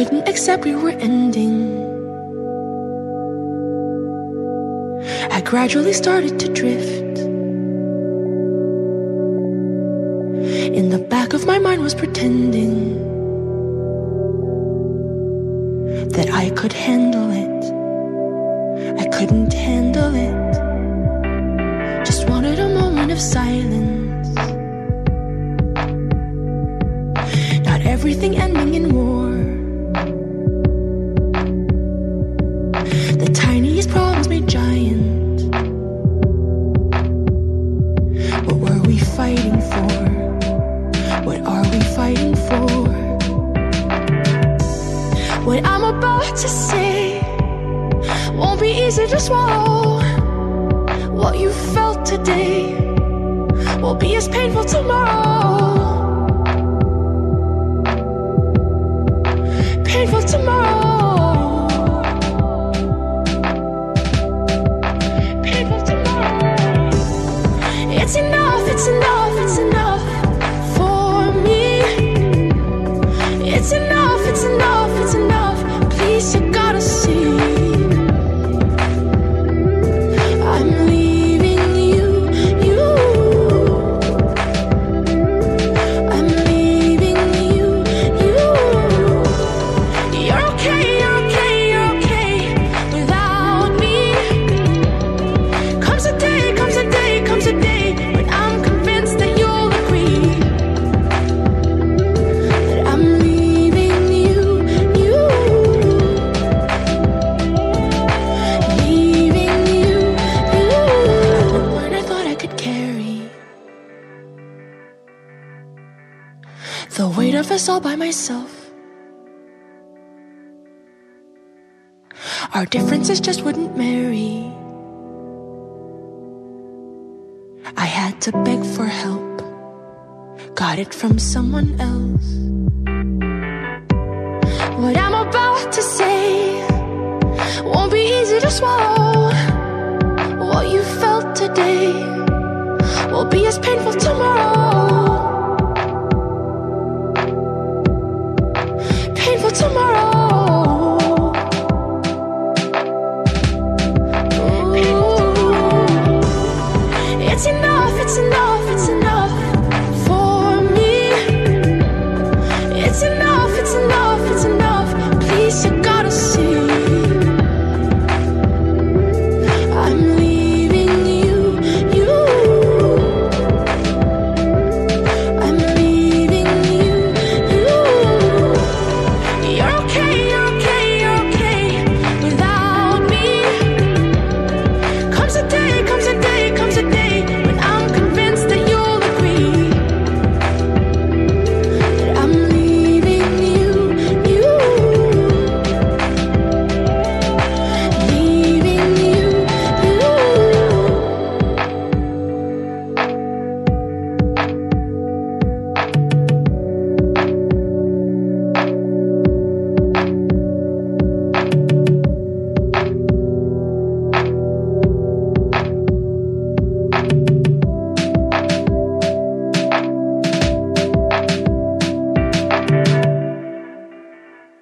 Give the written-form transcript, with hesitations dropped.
couldn't accept we were ending. I gradually started to drift. In the back of my mind was pretending that I could handle it. I couldn't handle it. Just wanted a moment of silence. Not everything ending in war. The tiniest problems made giant. What were we fighting for? What are we fighting for? What I'm about to say won't be easy to swallow. What you felt today will be as painful tomorrow. Painful tomorrow. Painful tomorrow. It's enough, it's enough, it's enough for me. It's enough, it's enough, it's enough. Please, you gotta see. I'm leaving you, you. I'm leaving you, you. You're okay, you're okay, you're okay without me. Comes a day, comes a day, comes a day when I'm convinced that you'll agree that I'm leaving you, you. Leaving you, you. When I thought I could carry the weight of us all by myself, our differences just wouldn't marry. I had to beg for help, got it from someone else. What I'm about to say won't be easy to swallow. What you felt today will be as painful tomorrow. Painful tomorrow. It's enough, it's enough, it's enough.